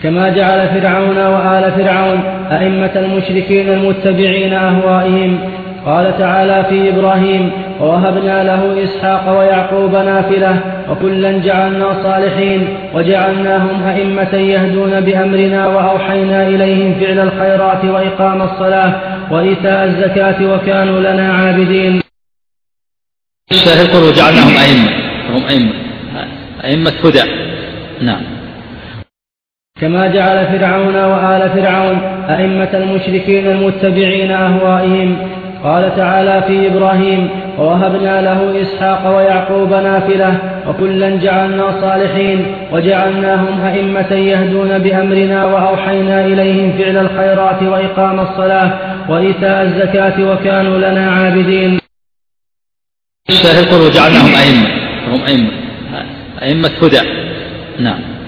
كما جعل فرعون وآل فرعون أئمة المشركين المتبعين أهوائهم. قال تعالى في إبراهيم: ووهبنا له إسحاق ويعقوب نافلة وكلا جعلنا صالحين وجعلناهم أئمة يهدون بأمرنا وأوحينا إليهم فعل الخيرات وإقام الصلاة وإيتاء الزكاة وكانوا لنا عابدين. الشاهد يقول وجعلناهم أئمة، هم أئمة هدى. نعم. كما جعل فرعون وآل فرعون أئمة المشركين المتبعين أهوائهم. قال تعالى في إبراهيم: ووهبنا له إسحاق ويعقوب نافلة وكلا جعلنا صالحين وجعلناهم أئمة يهدون بأمرنا وأوحينا إليهم فعل الخيرات وإقام الصلاة وإيتاء الزكاة وكانوا لنا عابدين. الشاهد يقول وجعلناهم أئمة، هم أئمة هدى. نعم.